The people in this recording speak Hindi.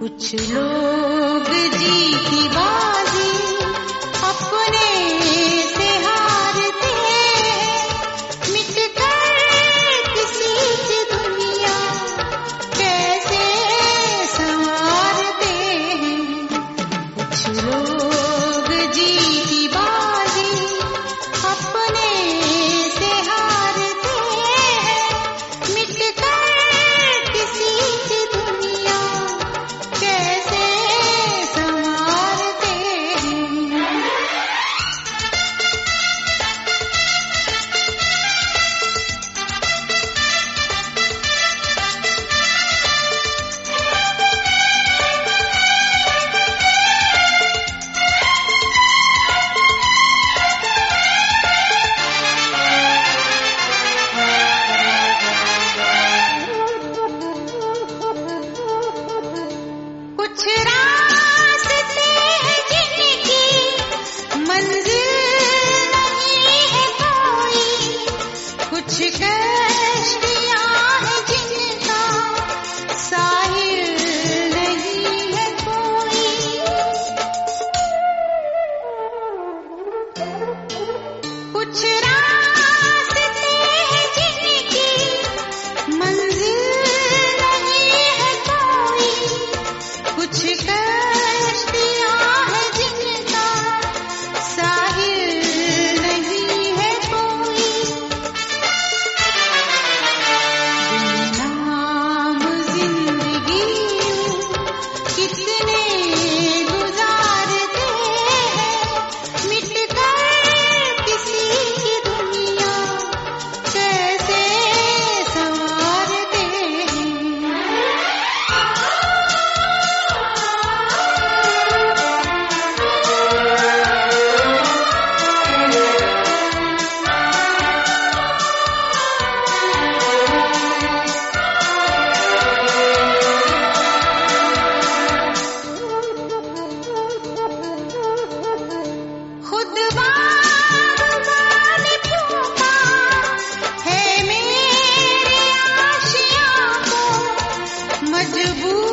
कुछ लोग जीती बाजी अपने से हारते हैं, मिट कर किसी की दुनिया कैसे संवारते हैं। कुछ लोग जीती बाजी अपने से हारते हैं, मिट कर किसी की दुनिया कैसे संवारते हैं। कुछ रास्ते हैं जिनकी मंजिल नहीं है कोई, कुछ कश्तियां हैं जिनका साहिल नहीं है कोई। कुछ रास्ते हैं जिनकी मंजिल नहीं है कोई, कुछ कश्तियां हैं जिनका साहिल नहीं है कोई। गुमनाम जिंदगी कितने गुजारते हैं, मिट कर किसी की दुनिया कैसे संवारते हैं। खुद बागबानी फूका है मेरे आशियाँ को, मजबूर